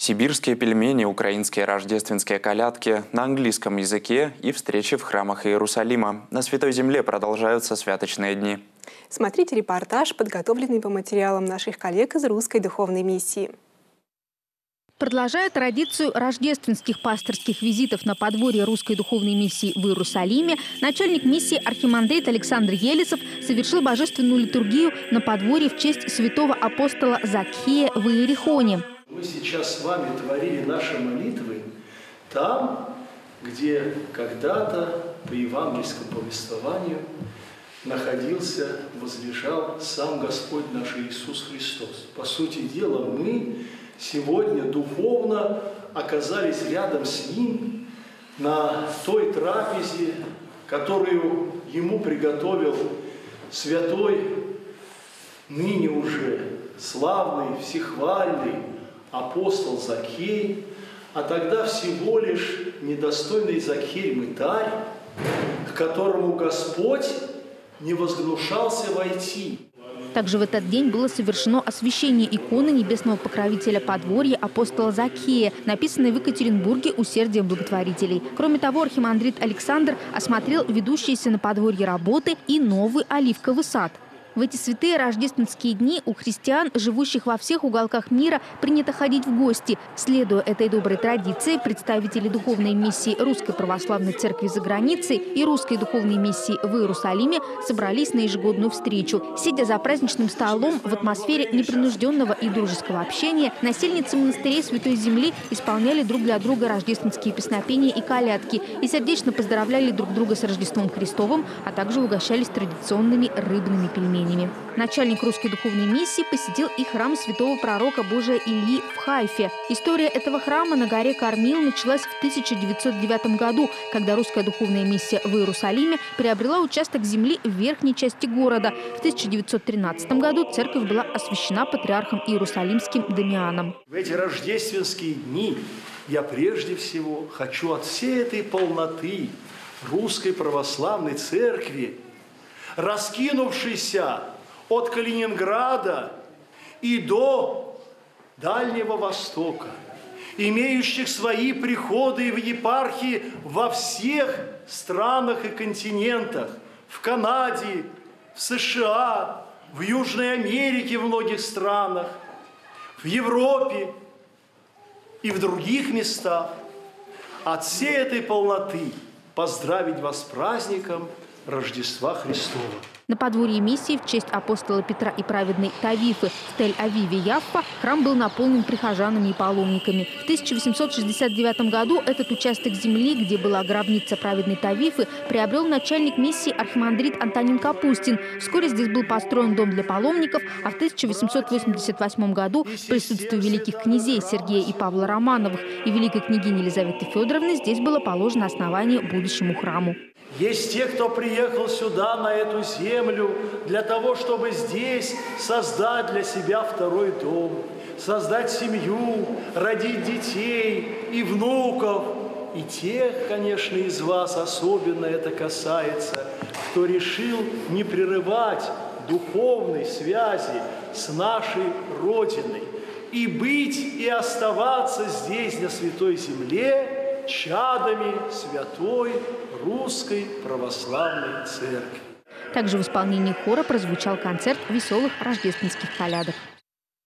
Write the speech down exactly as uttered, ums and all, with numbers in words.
Сибирские пельмени, украинские рождественские колядки на английском языке и встречи в храмах Иерусалима. На Святой Земле продолжаются святочные дни. Смотрите репортаж, подготовленный по материалам наших коллег из Русской духовной миссии. Продолжая традицию рождественских пасторских визитов на подворье Русской духовной миссии в Иерусалиме, начальник миссии архимандрит Александр Елисов совершил божественную литургию на подворье в честь святого апостола Закхея в Иерихоне. Мы сейчас с вами творили наши молитвы там, где когда-то по евангельскому повествованию находился, возлежал сам Господь наш Иисус Христос. По сути дела, мы сегодня духовно оказались рядом с Ним на той трапезе, которую Ему приготовил святой, ныне уже славный, всехвальный апостол Закхей, а тогда всего лишь недостойный Закхей мытарь, к которому Господь не возгнушался войти. Также в этот день было совершено освящение иконы небесного покровителя подворья апостола Закхея, написанной в Екатеринбурге усердием благотворителей. Кроме того, архимандрит Александр осмотрел ведущиеся на подворье работы и новый оливковый сад. В эти святые рождественские дни у христиан, живущих во всех уголках мира, принято ходить в гости. Следуя этой доброй традиции, представители духовной миссии Русской православной церкви за границей и Русской духовной миссии в Иерусалиме собрались на ежегодную встречу. Сидя за праздничным столом в атмосфере непринужденного и дружеского общения, насельницы монастырей Святой Земли исполняли друг для друга рождественские песнопения и колядки и сердечно поздравляли друг друга с Рождеством Христовым, а также угощались традиционными рыбными пельменями. Начальник Русской духовной миссии посетил и храм святого пророка Божия Ильи в Хайфе. История этого храма на горе Кормил началась в тысяча девятьсот девятом году, когда Русская духовная миссия в Иерусалиме приобрела участок земли в верхней части города. В тысяча девятьсот тринадцатом году церковь была освящена патриархом Иерусалимским Дамианом. В эти рождественские дни я прежде всего хочу от всей этой полноты Русской православной церкви, раскинувшийся от Калининграда и до Дальнего Востока, имеющих свои приходы в епархии во всех странах и континентах, в Канаде, в США, в Южной Америке, в многих странах, в Европе и в других местах. От всей этой полноты поздравить вас с праздником Рождества Христова. На подворье миссии в честь апостола Петра и праведной Тавифы в Тель-Авиве Яффа храм был наполнен прихожанами и паломниками. В тысяча восемьсот шестьдесят девятом году этот участок земли, где была гробница праведной Тавифы, приобрел начальник миссии архимандрит Антонин Капустин. Вскоре здесь был построен дом для паломников, а в тысяча восемьсот восемьдесят восьмом году в присутствии великих князей Сергея и Павла Романовых и великой княгини Елизаветы Федоровны здесь было положено основание будущему храму. Есть те, кто приехал сюда, на эту землю, для того, чтобы здесь создать для себя второй дом, создать семью, родить детей и внуков. И тех, конечно, из вас особенно это касается, кто решил не прерывать духовной связи с нашей Родиной и быть и оставаться здесь, на Святой Земле, чадами Святой Русской Православной Церкви. Также в исполнении хора прозвучал концерт веселых рождественских колядок.